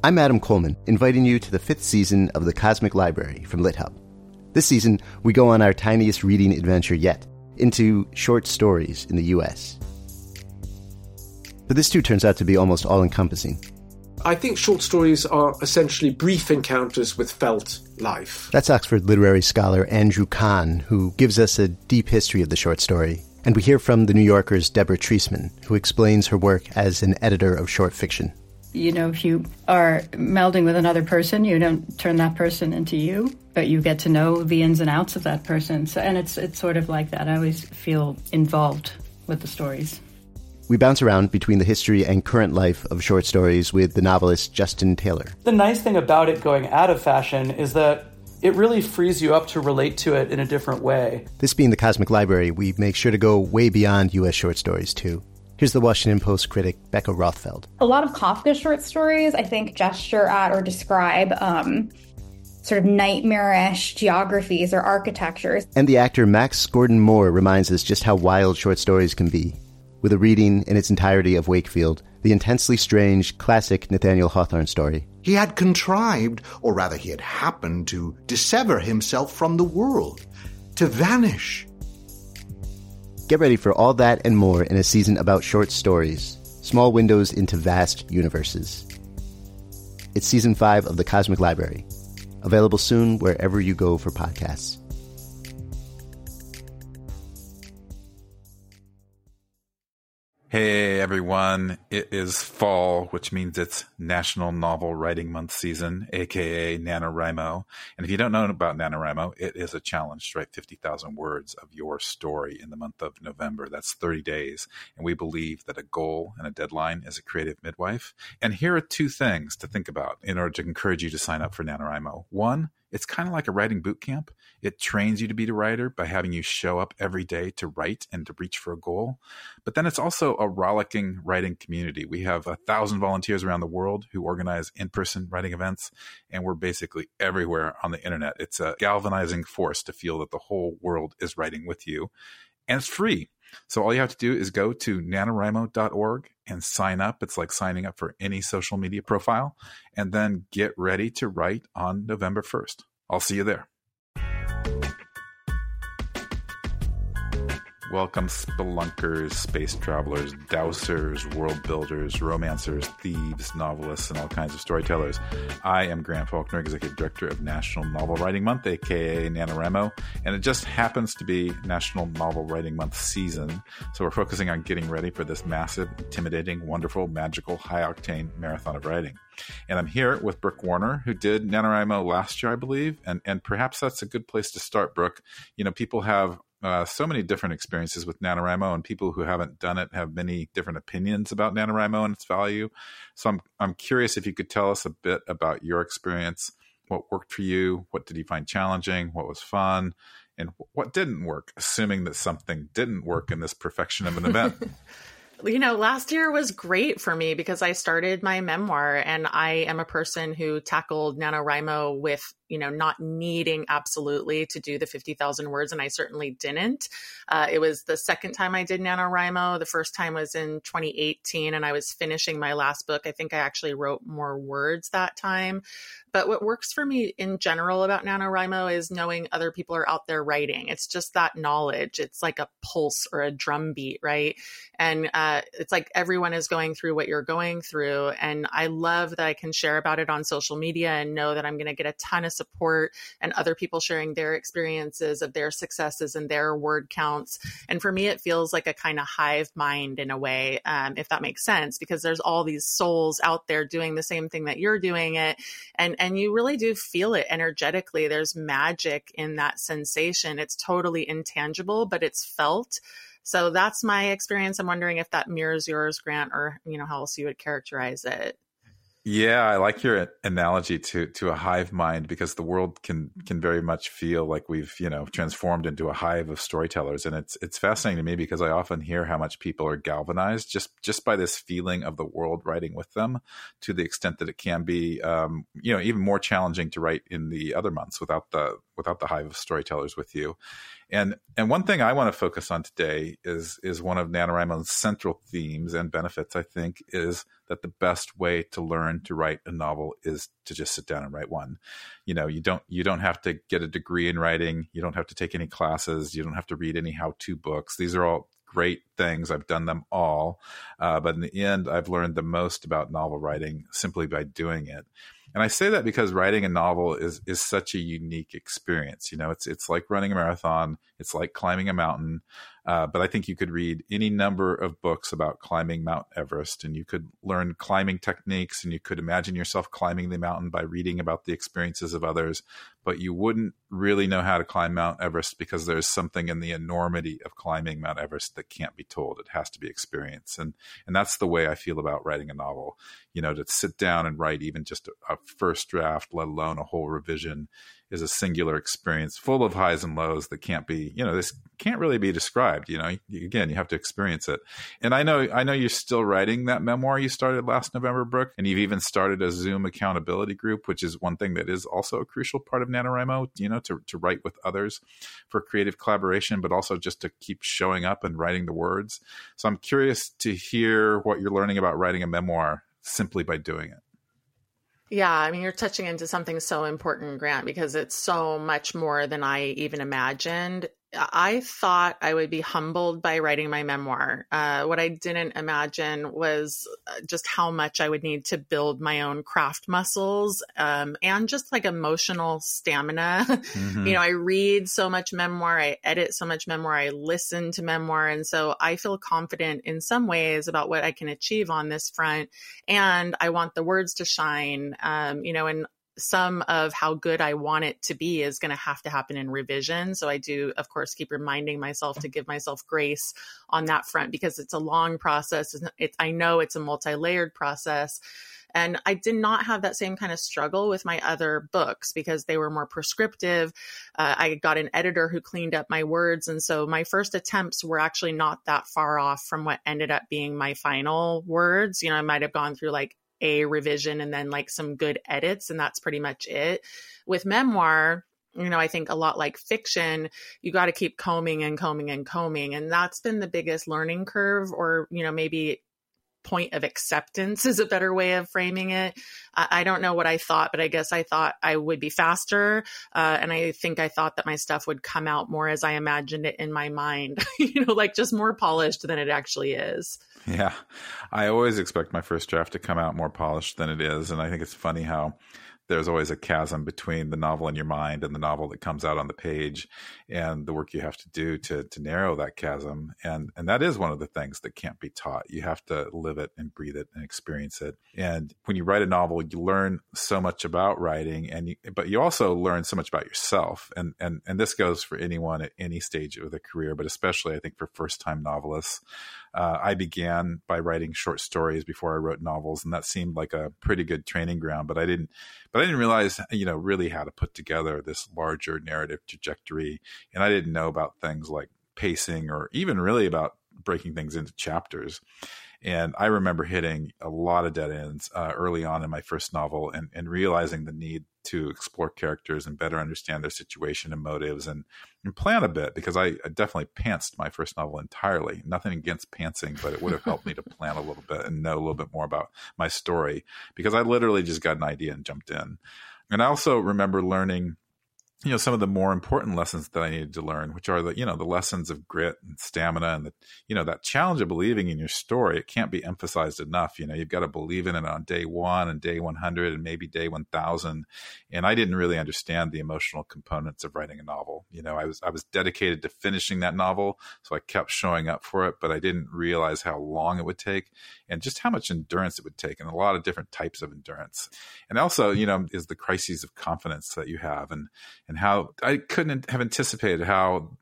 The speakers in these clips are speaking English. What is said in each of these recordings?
I'm Adam Coleman, inviting you to the 5th season of The Cosmic Library from LitHub. This season, we go on our tiniest reading adventure yet, into short stories in the U.S. But this too turns out to be almost all-encompassing. I think short stories are essentially brief encounters with felt life. That's Oxford literary scholar Andrew Kahn, who gives us a deep history of the short story. And we hear from The New Yorker's Deborah Treisman, who explains her work as an editor of short fiction. You know, if you are melding with another person, you don't turn that person into you, but you get to know the ins and outs of that person. So, and it's sort of like that. I always feel involved with the stories. We bounce around between the history and current life of short stories with the novelist Justin Taylor. The nice thing about it going out of fashion is that it really frees you up to relate to it in a different way. This being the Cosmic Library, we make sure to go way beyond U.S. short stories, too. Here's the Washington Post critic, Becca Rothfeld. A lot of Kafka short stories, I think, gesture at or describe sort of nightmarish geographies or architectures. And the actor Max Gordon Moore reminds us just how wild short stories can be, with a reading in its entirety of Wakefield, the intensely strange, classic Nathaniel Hawthorne story. He had contrived, or rather he had happened to dissever himself from the world, to vanish. Get ready for all that and more in a season about short stories, small windows into vast universes. It's Season 5 of The Cosmic Library, available soon wherever you go for podcasts. Hey everyone, it is fall, which means it's National Novel Writing Month season, aka NaNoWriMo. And if you don't know about NaNoWriMo, it is a challenge to write 50,000 words of your story in the month of November. That's 30 days. And we believe that a goal and a deadline is a creative midwife. And here are 2 things to think about in order to encourage you to sign up for NaNoWriMo. 1, it's kind of like a writing boot camp. It trains you to be a writer by having you show up every day to write and to reach for a goal. But then it's also a rollicking writing community. We have 1,000 volunteers around the world who organize in-person writing events, and we're basically everywhere on the internet. It's a galvanizing force to feel that the whole world is writing with you. And it's free. So all you have to do is go to nanowrimo.org and sign up. It's like signing up for any social media profile, and then get ready to write on November 1st. I'll see you there. Welcome, spelunkers, space travelers, dowsers, world builders, romancers, thieves, novelists, and all kinds of storytellers. I am Grant Faulkner, Executive Director of National Novel Writing Month, aka NaNoWriMo, and it just happens to be National Novel Writing Month season, so we're focusing on getting ready for this massive, intimidating, wonderful, magical, high-octane marathon of writing. And I'm here with Brooke Warner, who did NaNoWriMo last year, I believe, and perhaps that's a good place to start, Brooke. You know, people have so many different experiences with NaNoWriMo, and people who haven't done it have many different opinions about NaNoWriMo and its value. So I'm curious if you could tell us a bit about your experience, what worked for you, what did you find challenging, what was fun, and what didn't work, assuming that something didn't work in this perfection of an event. You know, last year was great for me because I started my memoir, and I am a person who tackled NaNoWriMo with, you know, not needing absolutely to do the 50,000 words. And I certainly didn't. It was the second time I did NaNoWriMo. The first time was in 2018, and I was finishing my last book. I think I actually wrote more words that time. But what works for me in general about NaNoWriMo is knowing other people are out there writing. It's just that knowledge. It's like a pulse or a drum beat, right? And it's like everyone is going through what you're going through. And I love that I can share about it on social media and know that I'm going to get a ton of support and other people sharing their experiences of their successes and their word counts. And for me, it feels like a kind of hive mind in a way, if that makes sense, because there's all these souls out there doing the same thing that you're doing it. And you really do feel it energetically. There's magic in that sensation. It's totally intangible, but it's felt. So that's my experience. I'm wondering if that mirrors yours, Grant, or, you know, how else you would characterize it. Yeah, I like your analogy to a hive mind, because the world can very much feel like we've, you know, transformed into a hive of storytellers. And it's fascinating to me because I often hear how much people are galvanized just by this feeling of the world writing with them, to the extent that it can be, you know, even more challenging to write in the other months without the without the hive of storytellers with you. And one thing I want to focus on today is one of NaNoWriMo's central themes and benefits, I think, is that the best way to learn to write a novel is to just sit down and write one. You don't have to get a degree in writing. You don't have to take any classes. You don't have to read any how-to books. These are all great things. I've done them all. But in the end, I've learned the most about novel writing simply by doing it. And I say that because writing a novel is such a unique experience. It's like running a marathon. It's like climbing a mountain. But I think you could read any number of books about climbing Mount Everest, and you could learn climbing techniques, and you could imagine yourself climbing the mountain by reading about the experiences of others. But you wouldn't really know how to climb Mount Everest because there's something in the enormity of climbing Mount Everest that can't be told. It has to be experienced. And that's the way I feel about writing a novel. To sit down and write even just a first draft, let alone a whole revision, is a singular experience full of highs and lows that can't be, this can't really be described. Again, you have to experience it. And I know you're still writing that memoir you started last November, Brooke, and you've even started a Zoom accountability group, which is one thing that is also a crucial part of NaNoWriMo, to write with others for creative collaboration, but also just to keep showing up and writing the words. So I'm curious to hear what you're learning about writing a memoir simply by doing it. Yeah, I mean, you're touching into something so important, Grant, because it's so much more than I even imagined. I thought I would be humbled by writing my memoir. What I didn't imagine was just how much I would need to build my own craft muscles and just like emotional stamina. Mm-hmm. I read so much memoir, I edit so much memoir, I listen to memoir. And so I feel confident in some ways about what I can achieve on this front. And I want the words to shine, and some of how good I want it to be is going to have to happen in revision. So I do, of course, keep reminding myself to give myself grace on that front because it's a long process. I know it's a multi-layered process. And I did not have that same kind of struggle with my other books because they were more prescriptive. I got an editor who cleaned up my words. And so my first attempts were actually not that far off from what ended up being my final words. I might have gone through like a revision and then like some good edits, and that's pretty much it. With memoir, I think a lot like fiction, you got to keep combing and combing and combing. And that's been the biggest learning curve, or, maybe point of acceptance is a better way of framing it. I don't know what I thought, but I guess I thought I would be faster. And I think I thought that my stuff would come out more as I imagined it in my mind, like just more polished than it actually is. Yeah. I always expect my first draft to come out more polished than it is. And I think it's funny how there's always a chasm between the novel in your mind and the novel that comes out on the page, and the work you have to do to narrow that chasm. And that is one of the things that can't be taught. You have to live it and breathe it and experience it. And when you write a novel, you learn so much about writing, but you also learn so much about yourself. And this goes for anyone at any stage of their career, but especially I think for first-time novelists. I began by writing short stories before I wrote novels, and that seemed like a pretty good training ground. But I didn't realize, really how to put together this larger narrative trajectory, and I didn't know about things like pacing or even really about breaking things into chapters. And I remember hitting a lot of dead ends early on in my first novel, and realizing the need to explore characters and better understand their situation and motives and plan a bit, because I definitely pantsed my first novel entirely. Nothing against pantsing, but it would have helped me to plan a little bit and know a little bit more about my story, because I literally just got an idea and jumped in. And I also remember learning some of the more important lessons that I needed to learn, which are the lessons of grit and stamina and that challenge of believing in your story. It can't be emphasized enough. You've got to believe in it on day 1 and day 100 and maybe day 1000. And I didn't really understand the emotional components of writing a novel. I was dedicated to finishing that novel, so I kept showing up for it, but I didn't realize how long it would take and just how much endurance it would take, and a lot of different types of endurance. And also, is the crises of confidence that you have, and how I couldn't have anticipated how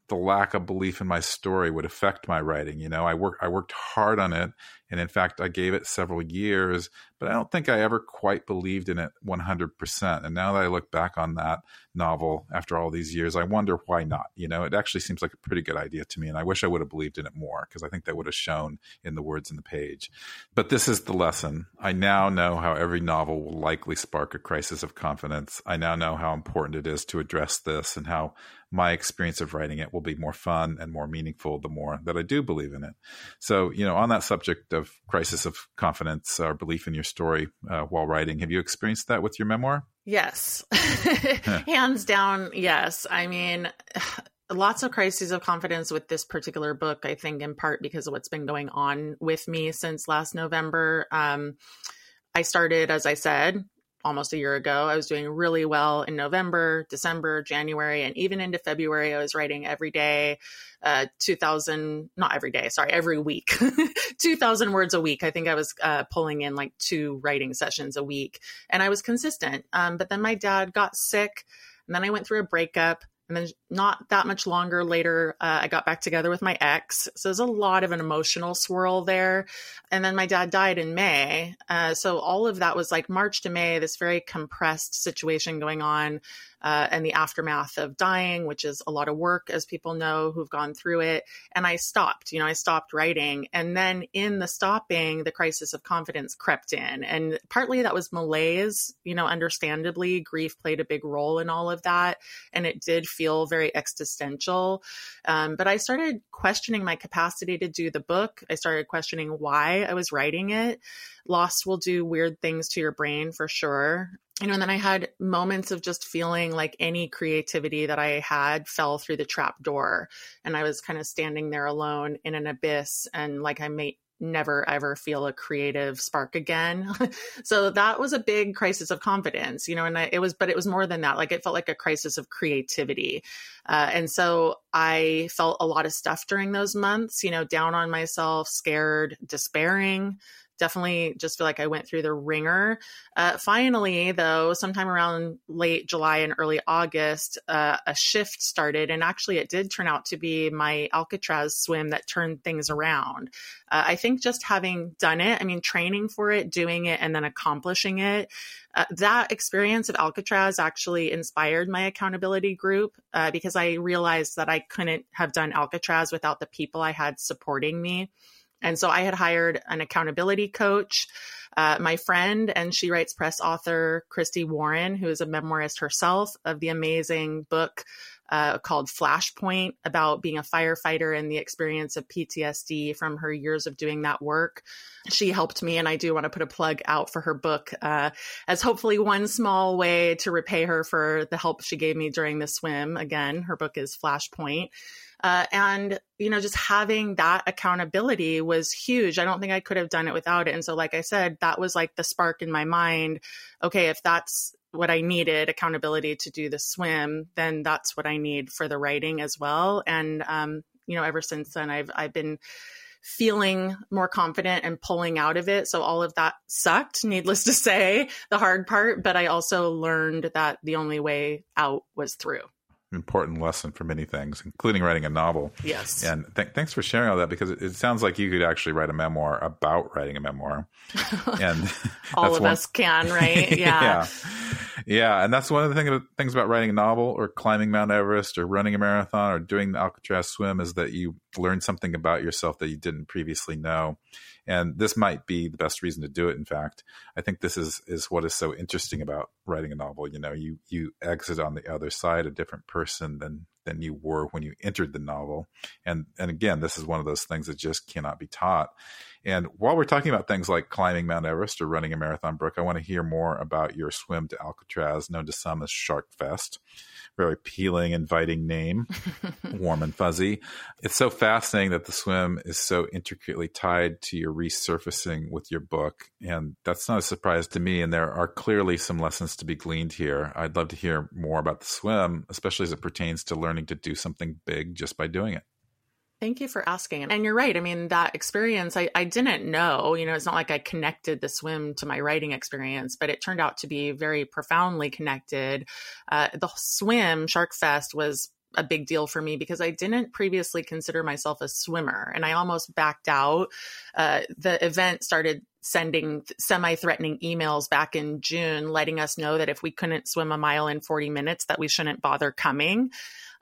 the lack of belief in my story would affect my writing. I worked hard on it. And in fact, I gave it several years, but I don't think I ever quite believed in it 100%. And now that I look back on that novel after all these years, I wonder why not. It actually seems like a pretty good idea to me. And I wish I would have believed in it more, because I think that would have shown in the words in the page. But this is the lesson. I now know how every novel will likely spark a crisis of confidence. I now know how important it is to address this, and how my experience of writing it will be more fun and more meaningful the more that I do believe in it. So, on that subject of crisis of confidence or belief in your story while writing, have you experienced that with your memoir? Yes. Hands down, yes. I mean, lots of crises of confidence with this particular book, I think in part because of what's been going on with me since last November. I started, as I said, almost a year ago. I was doing really well in November, December, January, and even into February. I was writing every day, every week, 2,000 words a week. I think I was pulling in like 2 writing sessions a week, and I was consistent. But then my dad got sick, and then I went through a breakup. And then not that much longer later, I got back together with my ex. So there's a lot of an emotional swirl there. And then my dad died in May. So all of that was like March to May, this very compressed situation going on. And the aftermath of dying, which is a lot of work, as people know who've gone through it. And I stopped writing. And then in the stopping, the crisis of confidence crept in. And partly that was malaise, understandably, grief played a big role in all of that. And it did feel very existential. But I started questioning my capacity to do the book. I started questioning why I was writing it. Loss will do weird things to your brain for sure. And then I had moments of just feeling like any creativity that I had fell through the trap door. And I was kind of standing there alone in an abyss, and like I may never, ever feel a creative spark again. So that was a big crisis of confidence, and it was more than that. Like it felt like a crisis of creativity. And so I felt a lot of stuff during those months, down on myself, scared, despairing. Definitely just feel like I went through the ringer. Finally, though, sometime around late July and early August, a shift started. And actually, it did turn out to be my Alcatraz swim that turned things around. I think just having done it, training for it, doing it, and then accomplishing it, that experience of Alcatraz actually inspired my accountability group because I realized that I couldn't have done Alcatraz without the people I had supporting me. And so I had hired an accountability coach, my friend, and she writes press author, Christy Warren, who is a memoirist herself, of the amazing book called Flashpoint, about being a firefighter and the experience of PTSD from her years of doing that work. She helped me, and I do want to put a plug out for her book as hopefully one small way to repay her for the help she gave me during the swim. Again, her book is Flashpoint. And just having that accountability was huge. I don't think I could have done it without it. And so, like I said, that was like the spark in my mind. Okay, if that's what I needed, accountability to do the swim, then that's what I need for the writing as well. And, ever since then, I've been feeling more confident and pulling out of it. So all of that sucked, needless to say, the hard part. But I also learned that the only way out was through. Important lesson for many things, including writing a novel. Yes. And thanks for sharing all that, because it sounds like you could actually write a memoir about writing a memoir. And all of us can, right? Yeah. Yeah. And that's one of the things about writing a novel or climbing Mount Everest or running a marathon or doing the Alcatraz swim, is that you learn something about yourself that you didn't previously know. And this might be the best reason to do it. In fact, I think this is what is so interesting about writing a novel. You exit on the other side a different person than you were when you entered the novel. And again, this is one of those things that just cannot be taught. And while we're talking about things like climbing Mount Everest or running a marathon, Brooke, I want to hear more about your swim to Alcatraz, known to some as Shark Fest. Very appealing, inviting name, warm and fuzzy. It's so fascinating that the swim is so intricately tied to your resurfacing with your book. And that's not a surprise to me. And there are clearly some lessons to be gleaned here. I'd love to hear more about the swim, especially as it pertains to learning to do something big just by doing it. Thank you for asking. And you're right. That experience, I didn't know, it's not like I connected the swim to my writing experience, but it turned out to be very profoundly connected. The swim, Shark Fest, was a big deal for me because I didn't previously consider myself a swimmer, and I almost backed out. The event started sending semi-threatening emails back in June, letting us know that if we couldn't swim a mile in 40 minutes, that we shouldn't bother coming.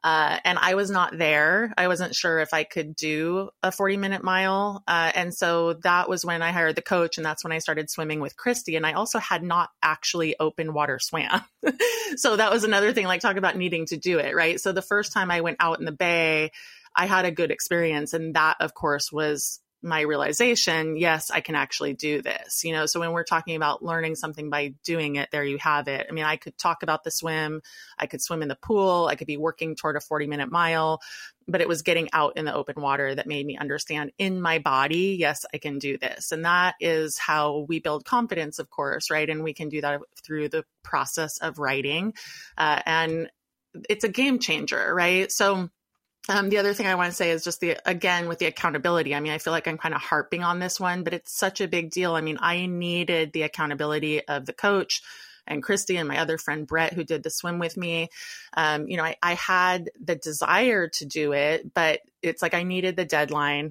And I was not there. I wasn't sure if I could do a 40-minute mile. And so that was when I hired the coach, and that's when I started swimming with Christy. And I also had not actually open water swam. So that was another thing, like talk about needing to do it, right? So the first time I went out in the bay, I had a good experience. And that, of course, was my realization, yes, I can actually do this, you know? So when we're talking about learning something by doing it, there you have it. I mean, I could talk about the swim, I could swim in the pool, I could be working toward a 40-minute mile, but it was getting out in the open water that made me understand in my body, yes, I can do this. And that is how we build confidence, of course, right? And we can do that through the process of writing. And it's a game changer, right? So the other thing I want to say is just again, with the accountability. I mean, I feel like I'm kind of harping on this one, but it's such a big deal. I mean, I needed the accountability of the coach and Christy and my other friend, Brett, who did the swim with me. You know, I had the desire to do it, but it's like I needed the deadline.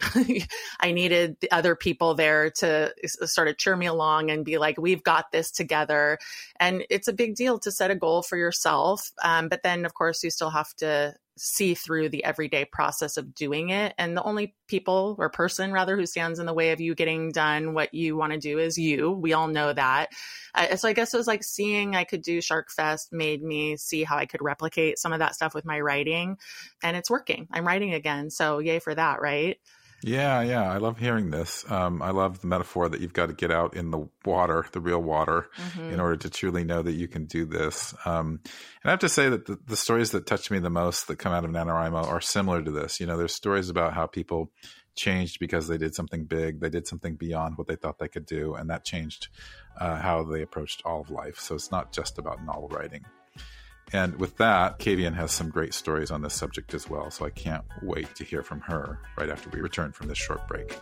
I needed the other people there to sort of cheer me along and be like, we've got this together. And it's a big deal to set a goal for yourself. But then, of course, you still have to see through the everyday process of doing it. And the only people or person rather who stands in the way of you getting done what you want to do is you. We all know that. So I guess it was like seeing I could do Shark Fest made me see how I could replicate some of that stuff with my writing, and it's working. I'm writing again. So yay for that, right? Yeah. I love hearing this. I love the metaphor that you've got to get out in the water, the real water, in order to truly know that you can do this. And I have to say that the stories that touch me the most that come out of NaNoWriMo are similar to this. You know, there's stories about how people changed because they did something big. They did something beyond what they thought they could do. And that changed how they approached all of life. So it's not just about novel writing. And with that, Kavian has some great stories on this subject as well, so I can't wait to hear from her right after we return from this short break.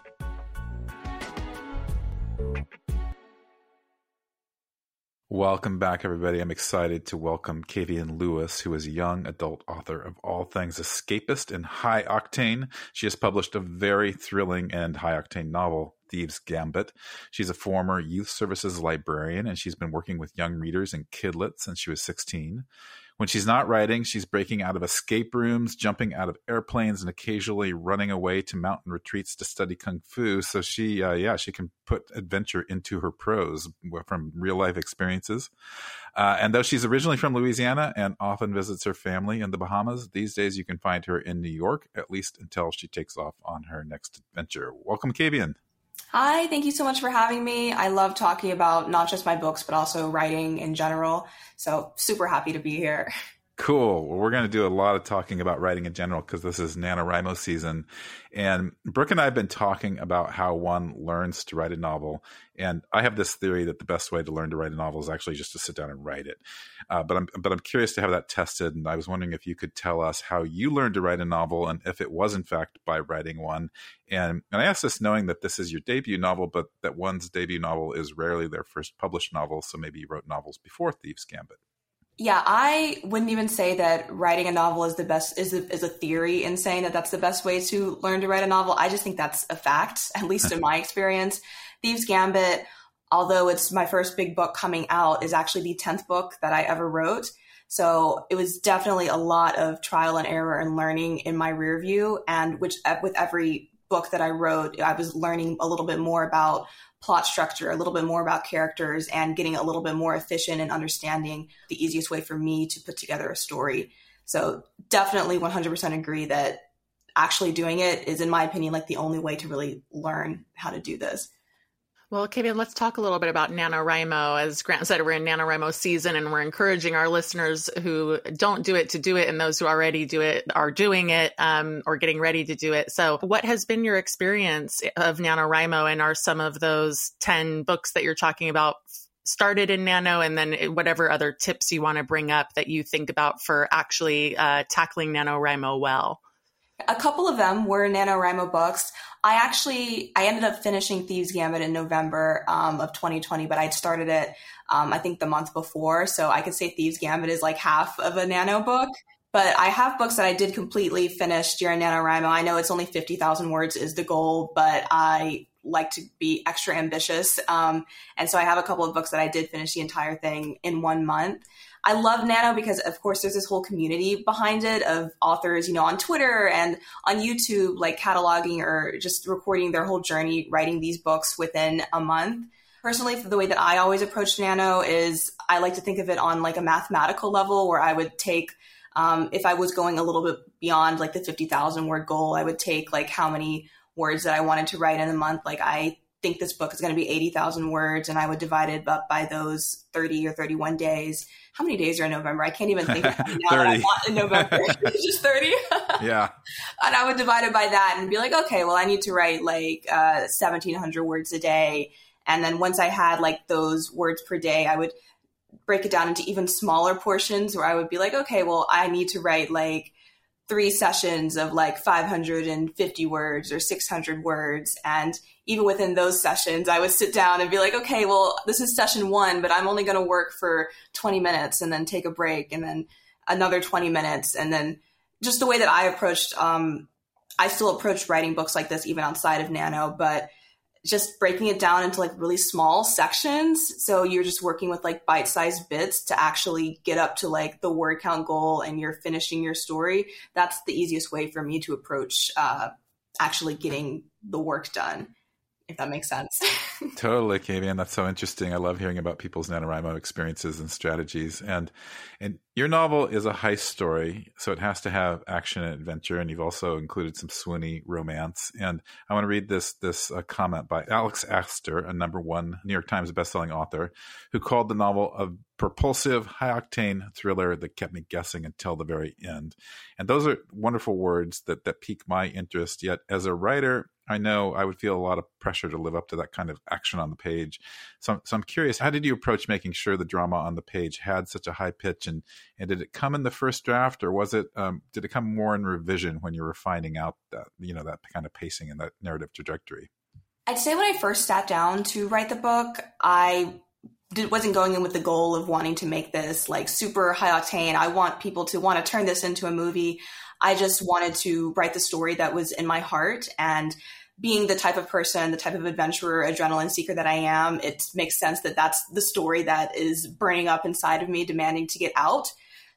Welcome back, everybody. I'm excited to welcome Kavian Lewis, who is a young adult author of all things escapist and high octane. She has published a very thrilling and high octane novel, Thieves' Gambit. She's a former youth services librarian, and she's been working with young readers in Kidlit since she was 16. When she's not writing, she's breaking out of escape rooms, jumping out of airplanes, and occasionally running away to mountain retreats to study Kung Fu. So she can put adventure into her prose from real life experiences. And though she's originally from Louisiana and often visits her family in the Bahamas, these days you can find her in New York, at least until she takes off on her next adventure. Welcome, Kavian. Hi, thank you so much for having me. I love talking about not just my books, but also writing in general. So super happy to be here. Cool. Well, we're going to do a lot of talking about writing in general because this is NaNoWriMo season. And Brooke and I have been talking about how one learns to write a novel. And I have this theory that the best way to learn to write a novel is actually just to sit down and write it. But I'm curious to have that tested. And I was wondering if you could tell us how you learned to write a novel and if it was, in fact, by writing one. And I ask this knowing that this is your debut novel, but that one's debut novel is rarely their first published novel. So maybe you wrote novels before Thieves' Gambit. Yeah, I wouldn't even say that writing a novel is the best, is a theory in saying that that's the best way to learn to write a novel. I just think that's a fact, at least in my experience. Thieves' Gambit, although it's my first big book coming out, is actually the 10th book that I ever wrote. So it was definitely a lot of trial and error and learning in my rear view. And with every book that I wrote, I was learning a little bit more about plot structure, a little bit more about characters, and getting a little bit more efficient in understanding the easiest way for me to put together a story. So definitely 100% agree that actually doing it is, in my opinion, like the only way to really learn how to do this. Well, Kavian, let's talk a little bit about NaNoWriMo. As Grant said, we're in NaNoWriMo season, and we're encouraging our listeners who don't do it to do it, and those who already do it are doing it or getting ready to do it. So what has been your experience of NaNoWriMo, and are some of those 10 books that you're talking about started in Nano, and then whatever other tips you want to bring up that you think about for actually tackling NaNoWriMo well? A couple of them were NaNoWriMo books. I ended up finishing Thieves' Gambit in November of 2020, but I'd started it, I think, the month before. So I could say Thieves' Gambit is like half of a Nano book. But I have books that I did completely finish during NaNoWriMo. I know it's only 50,000 words is the goal, but I like to be extra ambitious. And so I have a couple of books that I did finish the entire thing in 1 month. I love Nano because, of course, there's this whole community behind it of authors, on Twitter and on YouTube, like cataloging or just recording their whole journey, writing these books within a month. Personally, the way that I always approach Nano is I like to think of it on like a mathematical level where I would take, if I was going a little bit beyond like the 50,000 word goal, I would take like how many words that I wanted to write in a month. Like I think this book is going to be 80,000 words and I would divide it up by those 30 or 31 days. How many days are in November? I can't even think of it now. 30. That I'm not in November. It's just 30. Yeah. And I would divide it by that and be like, okay, well, I need to write like 1,700 words a day. And then once I had like those words per day, I would break it down into even smaller portions where I would be like, okay, well, I need to write like 3 sessions of like 550 words or 600 words. And even within those sessions, I would sit down and be like, okay, well, this is session 1, but I'm only going to work for 20 minutes and then take a break and then another 20 minutes. And then just the way that I approached, I still approach writing books like this even outside of Nano, but just breaking it down into like really small sections. So you're just working with like bite-sized bits to actually get up to like the word count goal and you're finishing your story. That's the easiest way for me to approach actually getting the work done, if that makes sense. Totally, Katie, and that's so interesting. I love hearing about people's NaNoWriMo experiences and strategies. And your novel is a heist story, so it has to have action and adventure, and you've also included some swoony romance. And I want to read this comment by Alex Astor, a #1 New York Times bestselling author, who called the novel a propulsive, high-octane thriller that kept me guessing until the very end. And those are wonderful words that pique my interest, yet as a writer, I know I would feel a lot of pressure to live up to that kind of action on the page. So I'm curious, how did you approach making sure the drama on the page had such a high pitch? And did it come in the first draft, or was it did it come more in revision when you were finding out that that kind of pacing and that narrative trajectory? I'd say when I first sat down to write the book, I wasn't going in with the goal of wanting to make this like super high octane. I want people to want to turn this into a movie. I just wanted to write the story that was in my heart, and being the type of person, the type of adventurer, adrenaline seeker that I am, it makes sense that that's the story that is burning up inside of me, demanding to get out.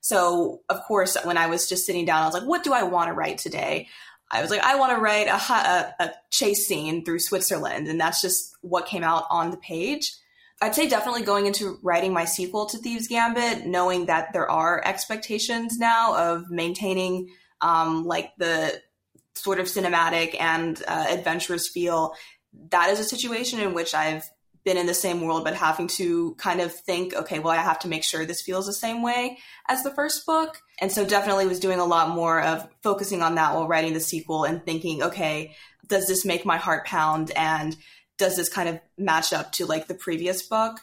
So of course, when I was just sitting down, I was like, what do I want to write today? I was like, I want to write a chase scene through Switzerland. And that's just what came out on the page. I'd say definitely going into writing my sequel to Thieves Gambit, knowing that there are expectations now of maintaining like the sort of cinematic and adventurous feel. That is a situation in which I've been in the same world, but having to kind of think, okay, well, I have to make sure this feels the same way as the first book. And so definitely was doing a lot more of focusing on that while writing the sequel and thinking, okay, does this make my heart pound? And does this kind of match up to like the previous book?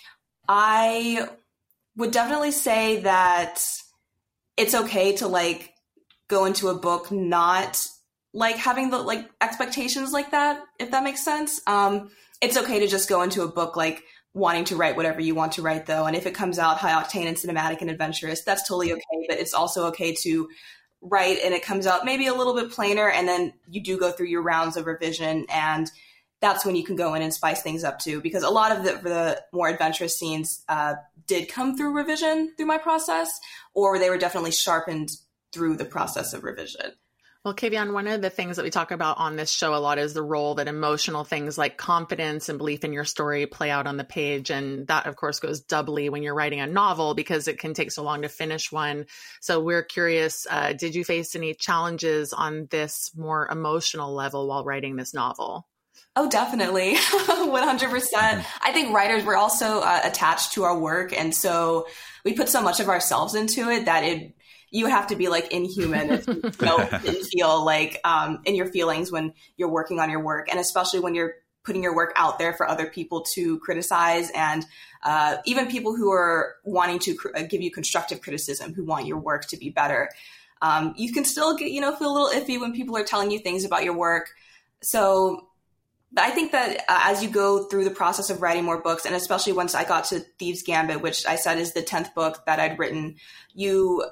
I would definitely say that it's okay to like go into a book not like having the like expectations like that, if that makes sense. It's okay to just go into a book like wanting to write whatever you want to write, though. And if it comes out high octane and cinematic and adventurous, that's totally okay. But it's also okay to write and it comes out maybe a little bit plainer, and then you do go through your rounds of revision, and that's when you can go in and spice things up too. Because a lot of the more adventurous scenes did come through revision through my process, or they were definitely sharpened through the process of revision. Well, Kavian, one of the things that we talk about on this show a lot is the role that emotional things like confidence and belief in your story play out on the page. And that, of course, goes doubly when you're writing a novel because it can take so long to finish one. So we're curious, did you face any challenges on this more emotional level while writing this novel? Oh, definitely. 100%. I think writers, we're also attached to our work. And so we put so much of ourselves into it that you have to be like inhuman if you don't feel like in your feelings when you're working on your work. And especially when you're putting your work out there for other people to criticize, and even people who are wanting to give you constructive criticism, who want your work to be better. You can still get, feel a little iffy when people are telling you things about your work. So I think that as you go through the process of writing more books, and especially once I got to Thieves Gambit, which I said is the 10th book that I'd written, you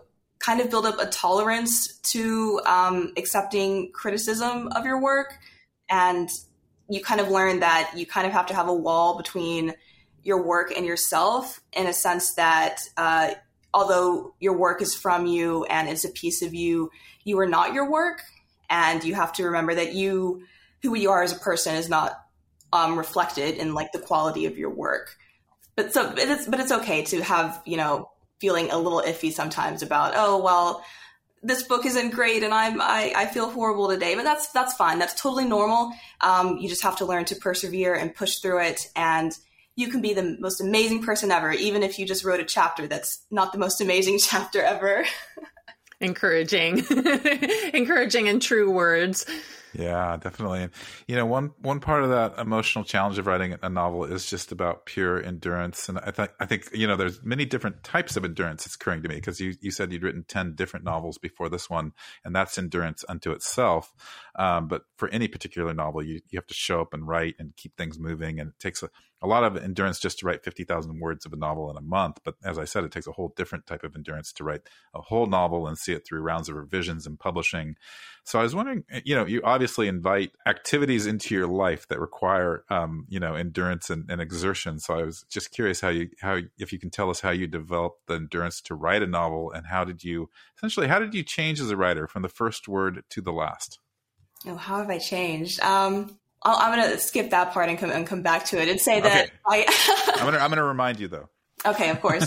kind of build up a tolerance to accepting criticism of your work. And you kind of learn that you kind of have to have a wall between your work and yourself, in a sense that although your work is from you and it's a piece of you, you are not your work. And you have to remember that who you are as a person is not reflected in like the quality of your work. But it's okay to have, feeling a little iffy sometimes about, oh, well, this book isn't great and I feel horrible today, but that's fine. That's totally normal. You just have to learn to persevere and push through it. And you can be the most amazing person ever, even if you just wrote a chapter that's not the most amazing chapter ever. Encouraging and true words. Yeah, definitely. One part of that emotional challenge of writing a novel is just about pure endurance. And I think there's many different types of endurance. It's occurring to me because you said you'd written 10 different novels before this one, and that's endurance unto itself. But for any particular novel, you have to show up and write and keep things moving. And it takes a lot of endurance just to write 50,000 words of a novel in a month. But as I said, it takes a whole different type of endurance to write a whole novel and see it through rounds of revisions and publishing. So I was wondering, you obviously invite activities into your life that require, endurance and exertion. So I was just curious if you can tell us how you developed the endurance to write a novel, and how did you change as a writer from the first word to the last? Oh, how have I changed? I'm going to skip that part and come back to it and say that I'm going to remind you though. Okay, of course.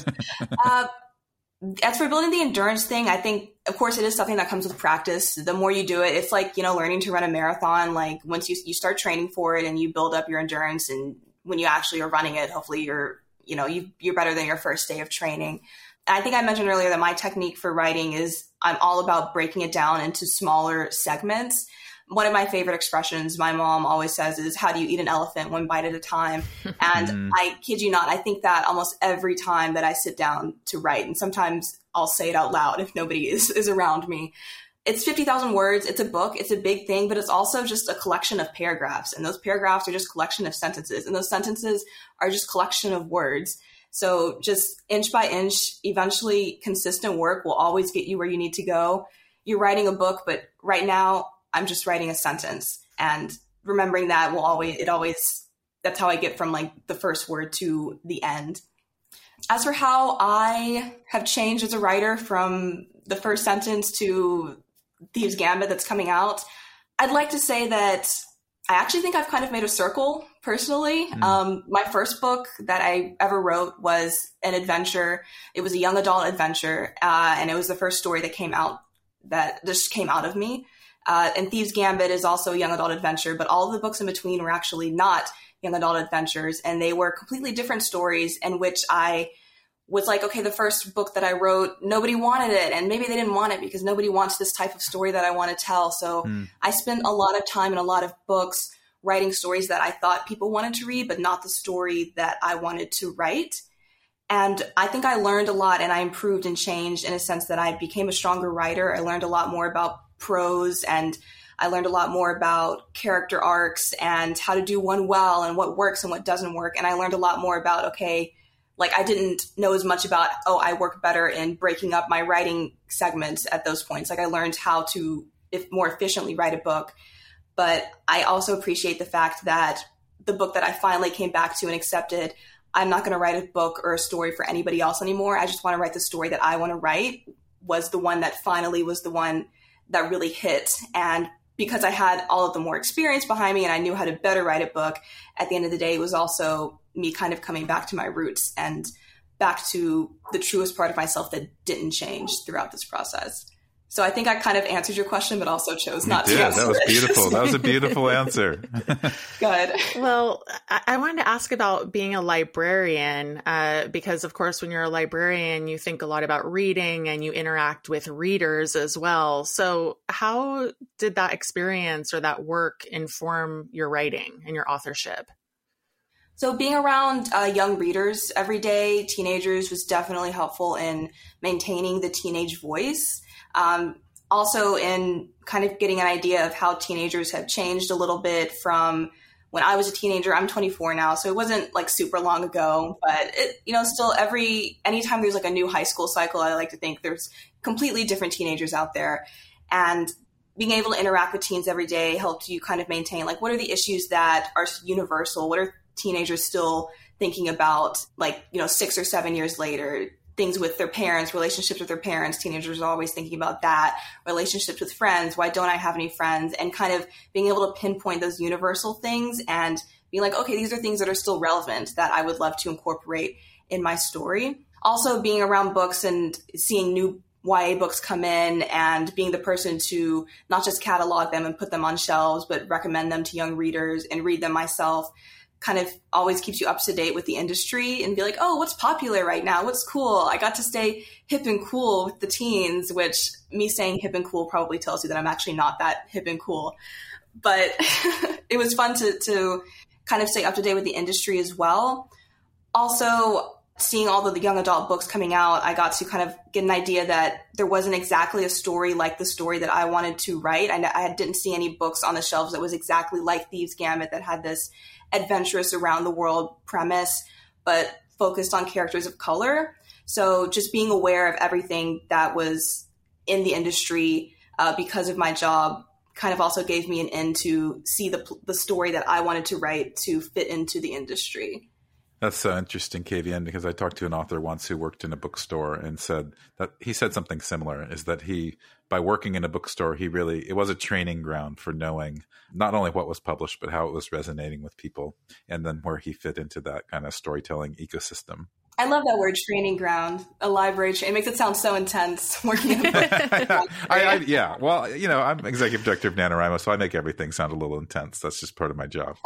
As for building the endurance thing, I think, of course, it is something that comes with practice. The more you do it, it's like, learning to run a marathon. Like once you start training for it and you build up your endurance, and when you actually are running it, hopefully you're better than your first day of training. And I think I mentioned earlier that my technique for writing is I'm all about breaking it down into smaller segments. One of my favorite expressions my mom always says is, how do you eat an elephant, one bite at a time? And I kid you not, I think that almost every time that I sit down to write, and sometimes I'll say it out loud if nobody is around me. It's 50,000 words. It's a book. It's a big thing, but it's also just a collection of paragraphs. And those paragraphs are just collection of sentences. And those sentences are just collection of words. So just inch by inch, eventually consistent work will always get you where you need to go. You're writing a book, but right now, I'm just writing a sentence, and remembering that that's how I get from like the first word to the end. As for how I have changed as a writer from the first sentence to Thieves' Gambit that's coming out, I'd like to say that I actually think I've kind of made a circle personally. My first book that I ever wrote was an adventure. It was a young adult adventure, and it was the first story that came out of me. And Thieves' Gambit is also a young adult adventure, but all of the books in between were actually not young adult adventures, and they were completely different stories in which I was like, okay, the first book that I wrote, nobody wanted it, and maybe they didn't want it because nobody wants this type of story that I want to tell. So I spent a lot of time in a lot of books writing stories that I thought people wanted to read, but not the story that I wanted to write. And I think I learned a lot, and I improved and changed in a sense that I became a stronger writer. I learned a lot more about prose, and I learned a lot more about character arcs and how to do one well and what works and what doesn't work. And I learned a lot more about, okay, like I didn't know as much about, I work better in breaking up my writing segments at those points. Like I learned how to more efficiently write a book. But I also appreciate the fact that the book that I finally came back to and accepted, I'm not going to write a book or a story for anybody else anymore. I just want to write the story that I want to write, was the one that finally was the one that really hit. And because I had all of the more experience behind me and I knew how to better write a book, at the end of the day, it was also me kind of coming back to my roots and back to the truest part of myself that didn't change throughout this process. So I think I kind of answered your question, but also chose not to. Yeah, that was beautiful. That was a beautiful answer. Good. Well, I wanted to ask about being a librarian, because of course, when you're a librarian, you think a lot about reading and you interact with readers as well. So how did that experience or that work inform your writing and your authorship? So being around young readers every day, teenagers, was definitely helpful in maintaining the teenage voice. Also in kind of getting an idea of how teenagers have changed a little bit from when I was a teenager. I'm 24 now, so it wasn't like super long ago, but it, still anytime there's like a new high school cycle, I like to think there's completely different teenagers out there. And being able to interact with teens every day helped you kind of maintain, like, what are the issues that are universal? What are teenagers still thinking about, like, 6 or 7 years later? Things with their parents, relationships with their parents. Teenagers are always thinking about that. Relationships with friends. Why don't I have any friends? And kind of being able to pinpoint those universal things and being like, okay, these are things that are still relevant that I would love to incorporate in my story. Also being around books and seeing new YA books come in and being the person to not just catalog them and put them on shelves, but recommend them to young readers and read them myself kind of always keeps you up to date with the industry and be like, oh, what's popular right now? What's cool? I got to stay hip and cool with the teens, which me saying hip and cool probably tells you that I'm actually not that hip and cool. But it was fun to kind of stay up to date with the industry as well. Also, seeing all the young adult books coming out, I got to kind of get an idea that there wasn't exactly a story like the story that I wanted to write. I didn't see any books on the shelves that was exactly like Thieves Gambit, that had this adventurous around the world premise, but focused on characters of color. So just being aware of everything that was in the industry because of my job kind of also gave me an in to see the story that I wanted to write to fit into the industry. That's so interesting, Kavian, because I talked to an author once who worked in a bookstore and said that he said something similar, is that by working in a bookstore, it was a training ground for knowing not only what was published, but how it was resonating with people, and then where he fit into that kind of storytelling ecosystem. I love that word, training ground, a library. It makes it sound so intense working in a book. Yeah. Well, I'm executive director of NaNoWriMo, so I make everything sound a little intense. That's just part of my job.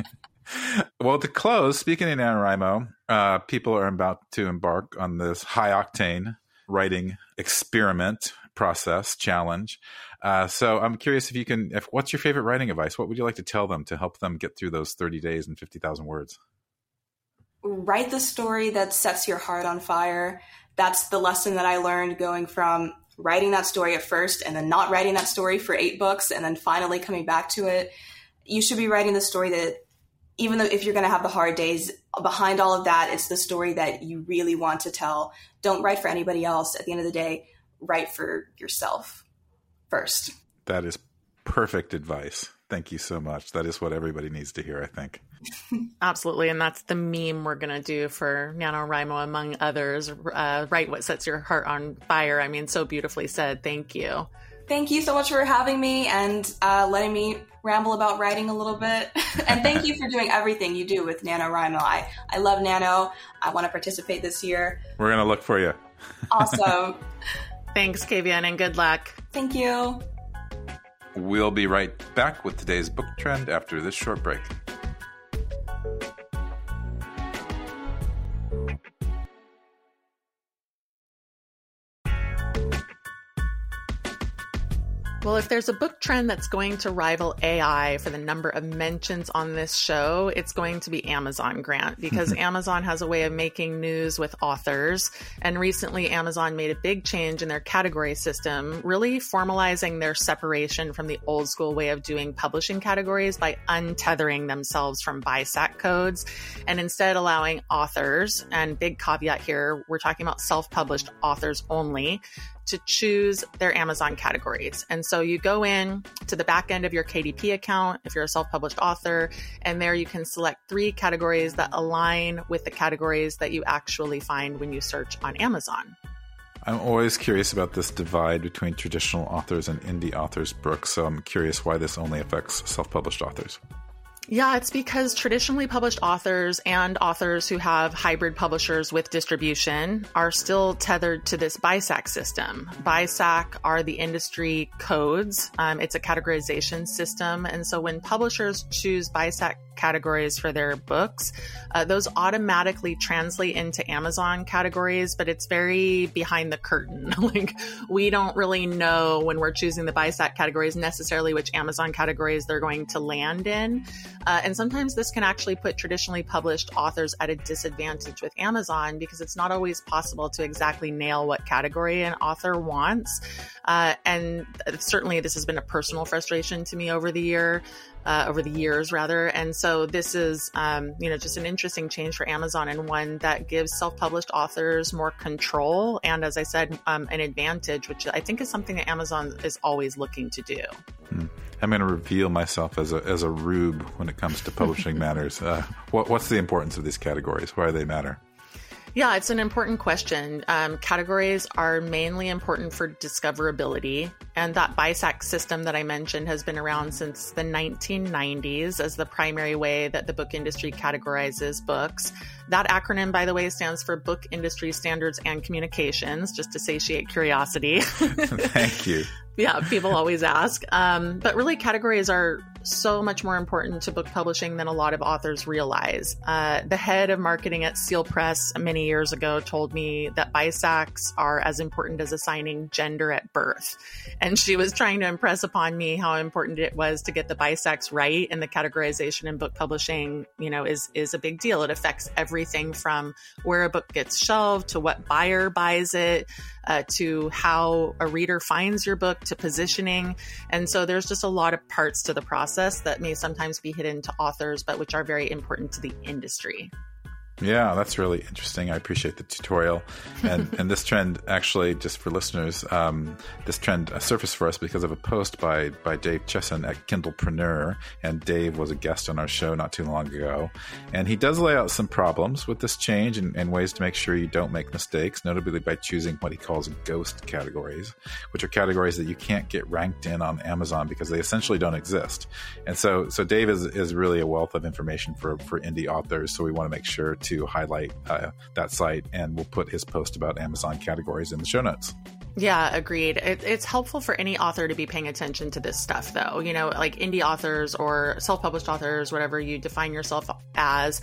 Well, to close, speaking of NaNoWriMo, people are about to embark on this high-octane writing experiment process challenge. So I'm curious what's your favorite writing advice? What would you like to tell them to help them get through those 30 days and 50,000 words? Write the story that sets your heart on fire. That's the lesson that I learned going from writing that story at first and then not writing that story for 8 books and then finally coming back to it. You should be writing the story that, even though if you're going to have the hard days, behind all of that, it's the story that you really want to tell. Don't write for anybody else. At the end of the day, write for yourself first. That is perfect advice. Thank you so much. That is what everybody needs to hear, I think. Absolutely. And that's the meme we're going to do for NaNoWriMo, among others. Write what sets your heart on fire. I mean, so beautifully said. Thank you. Thank you so much for having me and letting me ramble about writing a little bit. And thank you for doing everything you do with NaNoWriMo. I love Nano. I want to participate this year. We're going to look for you. Awesome. Thanks, Kavian, and good luck. Thank you. We'll be right back with today's book trend after this short break. Well, if there's a book trend that's going to rival AI for the number of mentions on this show, it's going to be Amazon, Grant, because Amazon has a way of making news with authors. And recently, Amazon made a big change in their category system, really formalizing their separation from the old school way of doing publishing categories by untethering themselves from BISAC codes and instead allowing authors, and big caveat here, we're talking about self-published authors only, to choose their Amazon categories. And so you go in to the back end of your KDP account, if you're a self-published author, and there you can select 3 categories that align with the categories that you actually find when you search on Amazon. I'm always curious about this divide between traditional authors and indie authors, Brooke. So I'm curious why this only affects self-published authors. Yeah, it's because traditionally published authors and authors who have hybrid publishers with distribution are still tethered to this BISAC system. BISAC are the industry codes. It's a categorization system. And so when publishers choose BISAC categories for their books, those automatically translate into Amazon categories, but it's very behind the curtain. Like, we don't really know when we're choosing the BISAC categories necessarily which Amazon categories they're going to land in. And sometimes this can actually put traditionally published authors at a disadvantage with Amazon because it's not always possible to exactly nail what category an author wants. And certainly this has been a personal frustration to me over the year. over the years, rather. And so this is, just an interesting change for Amazon, and one that gives self-published authors more control. And as I said, an advantage, which I think is something that Amazon is always looking to do. I'm going to reveal myself as a rube when it comes to publishing matters. What's the importance of these categories? Why do they matter? Yeah, it's an important question. Categories are mainly important for discoverability, and that BISAC system that I mentioned has been around since the 1990s as the primary way that the book industry categorizes books. That acronym, by the way, stands for Book Industry Standards and Communications, just to satiate curiosity. Thank you. Yeah, people always ask. But really, categories are so much more important to book publishing than a lot of authors realize. The head of marketing at Seal Press many years ago told me that BISACs are as important as assigning gender at birth. And she was trying to impress upon me how important it was to get the BISACs right. And the categorization in book publishing, is a big deal. It affects everything from where a book gets shelved to what buyer buys it, to how a reader finds your book, to positioning. And so there's just a lot of parts to the process that may sometimes be hidden to authors, but which are very important to the industry. Yeah, that's really interesting. I appreciate the tutorial. And this trend, actually, just for listeners, this trend surfaced for us because of a post by Dave Chesson at Kindlepreneur. And Dave was a guest on our show not too long ago. And he does lay out some problems with this change and ways to make sure you don't make mistakes, notably by choosing what he calls ghost categories, which are categories that you can't get ranked in on Amazon because they essentially don't exist. And so Dave is really a wealth of information for indie authors. So we want to make sure to highlight that site, and we'll put his post about Amazon categories in the show notes. Yeah, agreed. It's helpful for any author to be paying attention to this stuff, though. Like indie authors or self-published authors, whatever you define yourself as.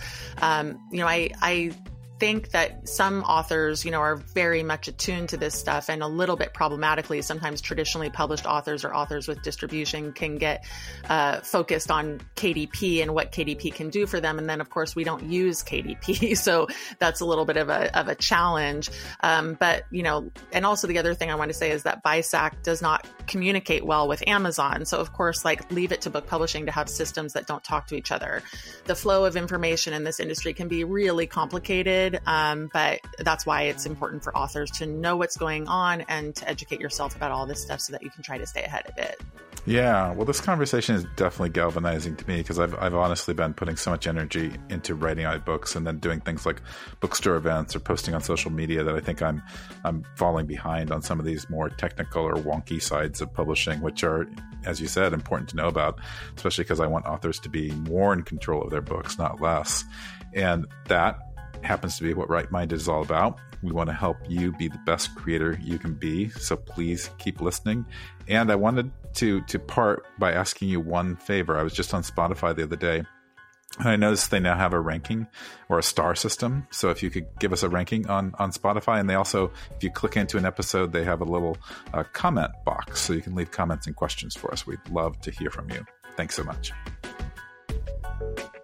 I think that some authors, are very much attuned to this stuff, and a little bit problematically, sometimes traditionally published authors or authors with distribution can get focused on KDP and what KDP can do for them. And then, of course, we don't use KDP. So that's a little bit of a challenge. But, and also the other thing I want to say is that BISAC does not communicate well with Amazon. So, of course, leave it to book publishing to have systems that don't talk to each other. The flow of information in this industry can be really complicated. But that's why it's important for authors to know what's going on and to educate yourself about all this stuff so that you can try to stay ahead of it. Yeah, well, this conversation is definitely galvanizing to me because I've honestly been putting so much energy into writing out books and then doing things like bookstore events or posting on social media that I think I'm falling behind on some of these more technical or wonky sides of publishing, which are, as you said, important to know about, especially because I want authors to be more in control of their books, not less. And that happens to be what Right Minded is all about. We want to help you be the best creator you can be. So please keep listening. And I wanted to part by asking you one favor. I was just on Spotify the other day, and I noticed they now have a ranking or a star system. So if you could give us a ranking on Spotify, and they also, if you click into an episode, they have a little comment box so you can leave comments and questions for us. We'd love to hear from you. Thanks so much.